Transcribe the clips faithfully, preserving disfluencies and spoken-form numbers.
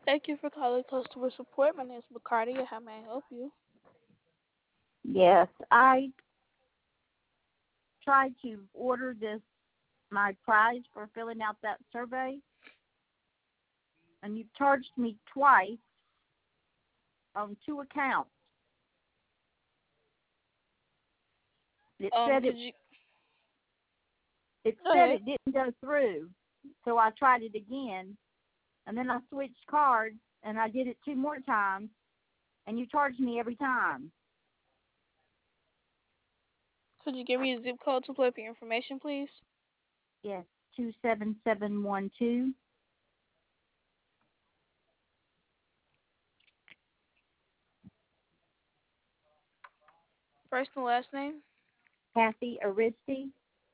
Thank you for calling customer support. My name is McCarty. How may I help you? Yes, I tried to order this my prize for filling out that survey, and you've charged me twice on two accounts. It Um, said could it you it go said ahead? it didn't go through, so I tried it again, and then I switched cards, and I did it two more times, and you charged me every time. Could you give me a zip code to pull up your information, please? Yes, two seven seven one two. First and last name. Kathy Aristi.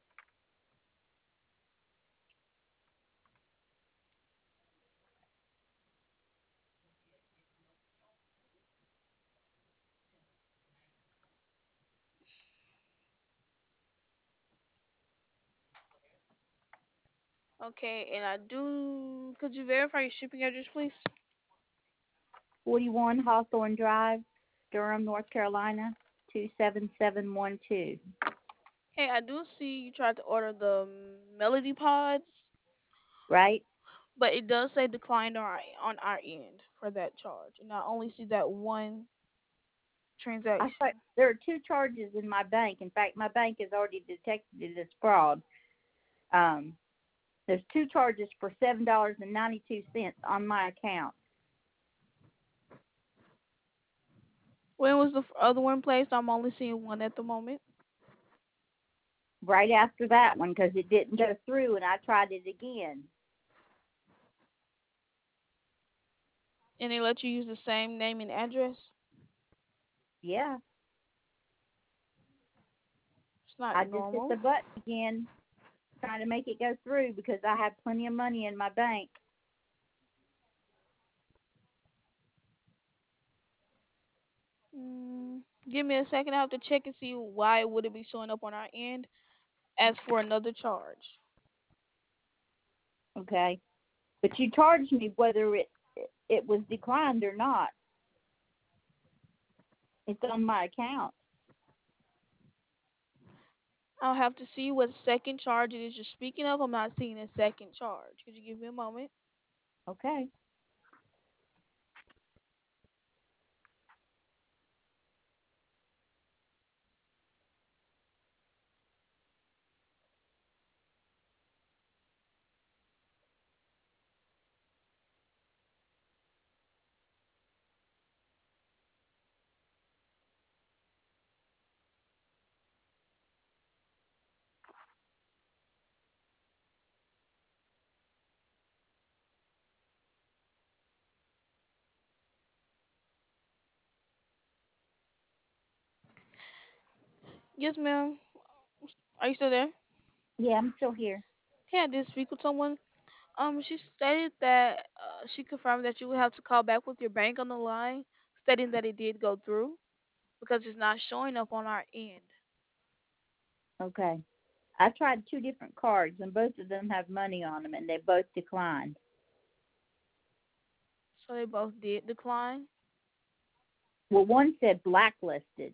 Okay, and I do. Could you verify your shipping address, please? forty-one Hawthorne Drive, Durham, North Carolina, two seven seven one two. Hey, I do see you tried to order the Melody Pods, Right? but it does say declined on our, on our end for that charge, and I only see that one I thought transaction. there are two charges in my bank. In fact, my bank has already detected it as fraud. Um, there's two charges for seven dollars and ninety two cents on my account. When was the f- other one placed? I'm only seeing one at the moment. Right after that one, because it didn't go through, and I tried it again. And they let you use the same name and address? Yeah, It's not I just hit normal. the button again, trying to make it go through because I have plenty of money in my bank. Mm, give me a second. I have to check and see why would it be showing up on our end as for another charge. Okay, but you charged me whether it it was declined or not. It's on my account. I'll have to see what second charge it is you're speaking of. I'm not seeing a second charge. Could you give me a moment? Okay. Yes, ma'am. Are you still there? Yeah, I'm still here. Hey, I did speak with someone. Um, she stated that uh, she confirmed that you would have to call back with your bank on the line, stating that it did go through because it's not showing up on our end. Okay. I tried two different cards, and both of them have money on them, and they both declined. So they both did decline. Well, one said blacklisted.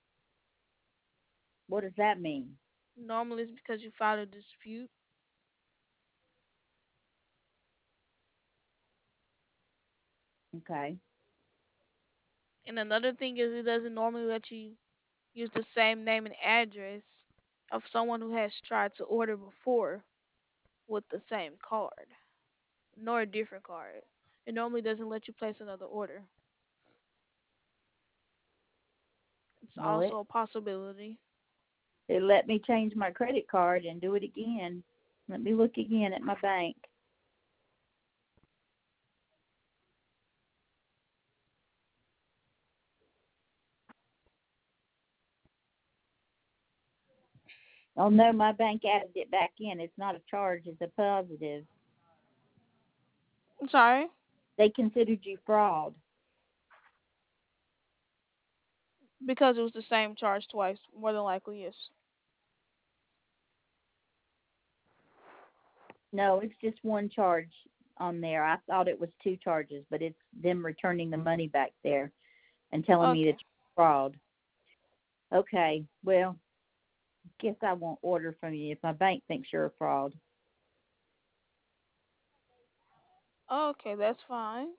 What does that mean? Normally it's because you filed a dispute. Okay. And another thing is it doesn't normally let you use the same name and address of someone who has tried to order before with the same card, nor a different card. It normally doesn't let you place another order. It's Well, it also a possibility. it let me change my credit card and do it again. Let me look again at my bank. Oh no, my bank added it back in. It's not a charge; it's a positive. I'm sorry, They considered you fraud. because it was the same charge twice, more than likely, yes. No, it's just one charge on there. I thought it was two charges, but it's them returning the money back there and telling me that Okay. it's fraud. Okay, well, guess I won't order from you if my bank thinks you're a fraud. Okay, that's fine.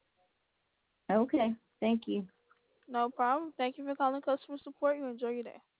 Okay, thank you. No problem. Thank you for calling customer support. You enjoy your day.